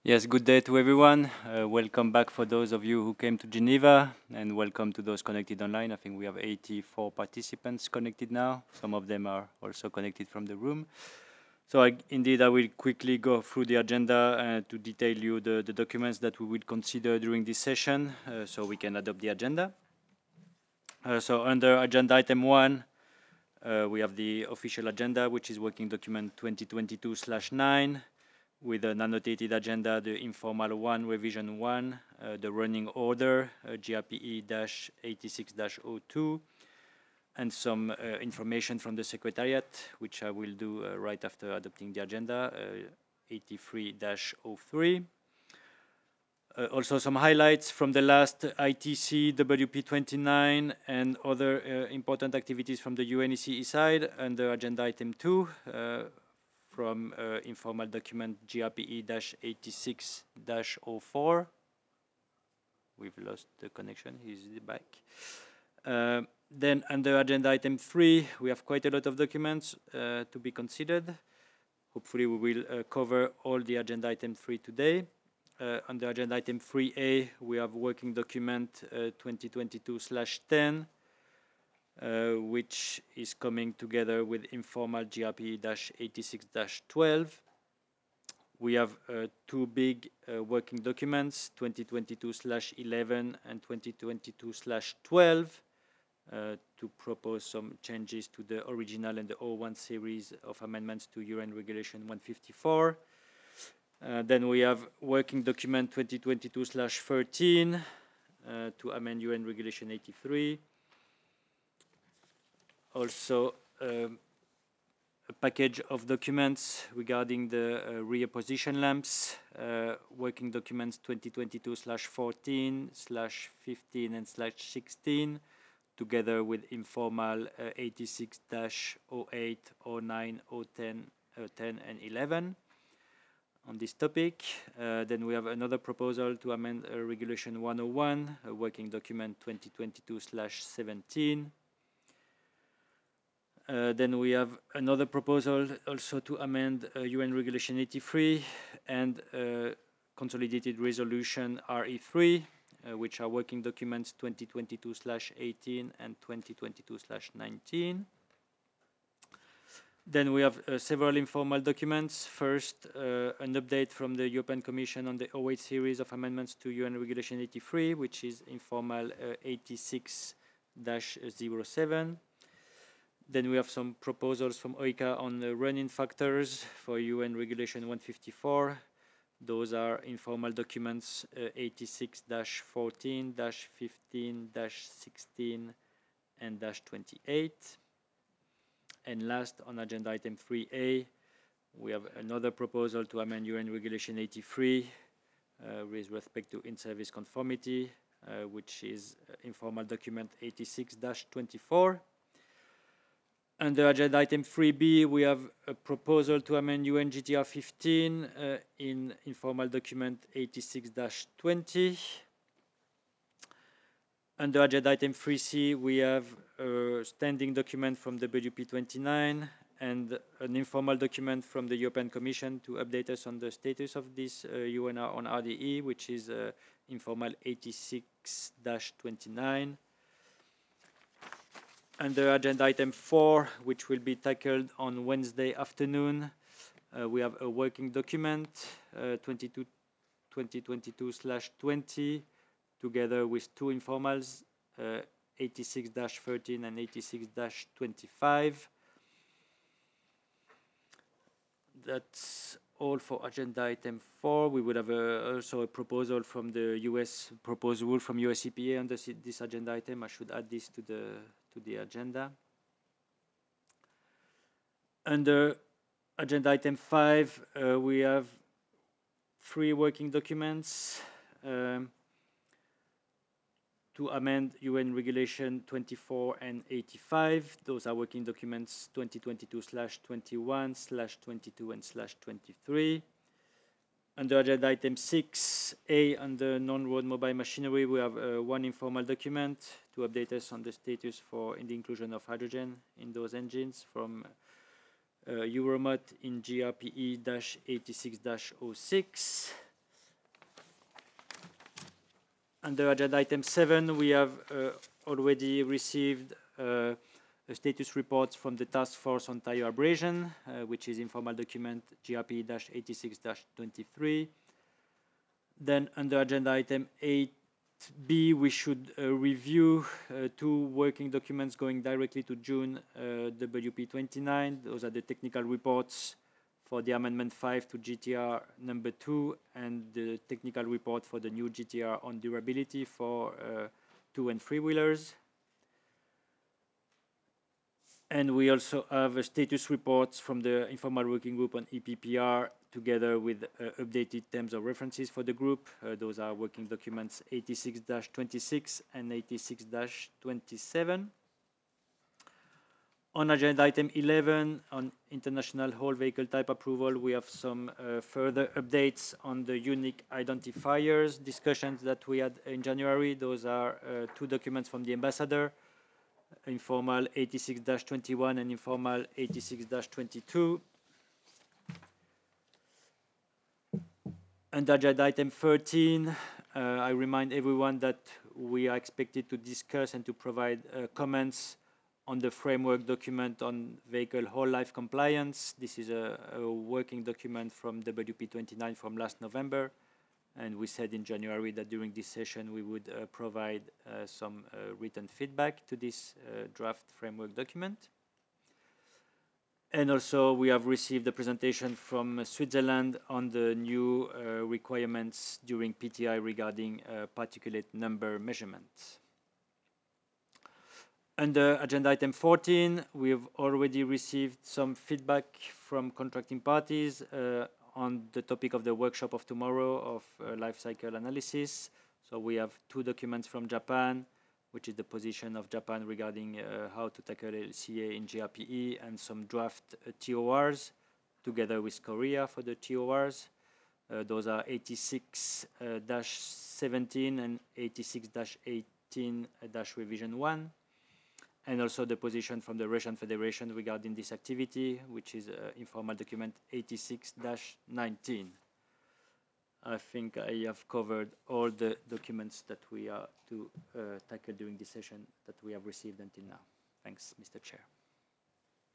Yes, good day to everyone. Welcome back for those of you who came to Geneva, and welcome to those connected online. I think we have 84 participants connected now. Some of them are also connected from the room. So indeed, I will quickly go through the agenda to detail you the documents that we will consider during this session so we can adopt the agenda. So under agenda item 1, we have the official agenda, which is working document 2022/9. With an annotated agenda, the informal 1, revision 1, the running order, GRPE-86-02, and some information from the Secretariat, which I will do right after adopting the agenda, 83-03. Also some highlights from the last ITC, WP29, and other important activities from the UNECE side under agenda item 2. From informal document GRPE-86-04. We've lost the connection, he's back. Then under agenda item 3, we have quite a lot of documents to be considered. Hopefully we will cover all the agenda item 3 today. Under agenda item 3A, we have working document 2022/10, which is coming together with informal GRPE-86-12. We have two big working documents, 2022/11 and 2022/12, to propose some changes to the original and the 01 series of amendments to UN Regulation 154. Then we have working document 2022/13 to amend UN Regulation 83. Also, a package of documents regarding the rear position lamps, working documents 2022/14/15 and /16, together with informal 86-08, 09, 010, 10 and 11 on this topic. Then we have another proposal to amend Regulation 101, working document 2022/17. Then we have another proposal also to amend UN Regulation 83 and Consolidated Resolution RE3, which are working documents 2022/18 and 2022/19. Then we have several informal documents. First, an update from the European Commission on the 08 series of amendments to UN Regulation 83, which is informal 86-07. Then we have some proposals from OICA on the run-in factors for UN Regulation 154. Those are informal documents 86-14, -15, -16, and -28. And last, on agenda item 3A, we have another proposal to amend UN Regulation 83 with respect to in-service conformity, which is informal document 86-24. Under agenda item 3B, we have a proposal to amend UN GTR 15 in informal document 86-20. Under agenda item 3C, we have a standing document from the WP 29 and an informal document from the European Commission to update us on the status of this UNR on RDE, which is informal 86-29. Under agenda item 4, which will be tackled on Wednesday afternoon, we have a working document 2022/20, together with two informals, 86-13 and 86-25. That's all for agenda item 4. We would have also a proposal from the US proposed rule from US EPA on this agenda item. I should add this to the agenda. Under agenda item 5, we have 3 working documents to amend UN Regulation 24 and 85. Those are working documents 2022/21, /22 and /23. Under agenda item 6A, under non-road mobile machinery, we have one informal document to update us on the status in the inclusion of hydrogen in those engines from Euromot in GRPE-86-06. under agenda item 7, we have already received a status report from the Task Force on Tire Abrasion, which is informal document GRP-86-23. Then under agenda item 8B, we should review 2 working documents going directly to June WP29. Those are the technical reports for the Amendment 5 to GTR number 2 and the technical report for the new GTR on durability for 2 and 3-wheelers. And we also have a status reports from the informal working group on EPPR together with updated terms of references for the group. Those are working documents 86-26 and 86-27. On agenda item 11, on international whole vehicle type approval, we have some further updates on the unique identifiers discussions that we had in January. Those are 2 documents from the ambassador, informal 86-21 and informal 86-22. Under agenda item 13, I remind everyone that we are expected to discuss and to provide comments on the framework document on vehicle whole life compliance. This is a working document from WP29 from last November, and we said in January that during this session we would provide some written feedback to this draft framework document. And also we have received a presentation from Switzerland on the new requirements during PTI regarding particulate number measurements. Under agenda item 14, we have already received some feedback from contracting parties on the topic of the workshop of tomorrow of life cycle analysis. So we have 2 documents from Japan, which is the position of Japan regarding how to tackle LCA in GRPE, and some draft TORs together with Korea for the TORs. Those are 86-17 and 86-18-revision 1. And also the position from the Russian Federation regarding this activity, which is informal document 86-19. I think I have covered all the documents that we are to tackle during this session that we have received until now. Thanks, Mr. Chair.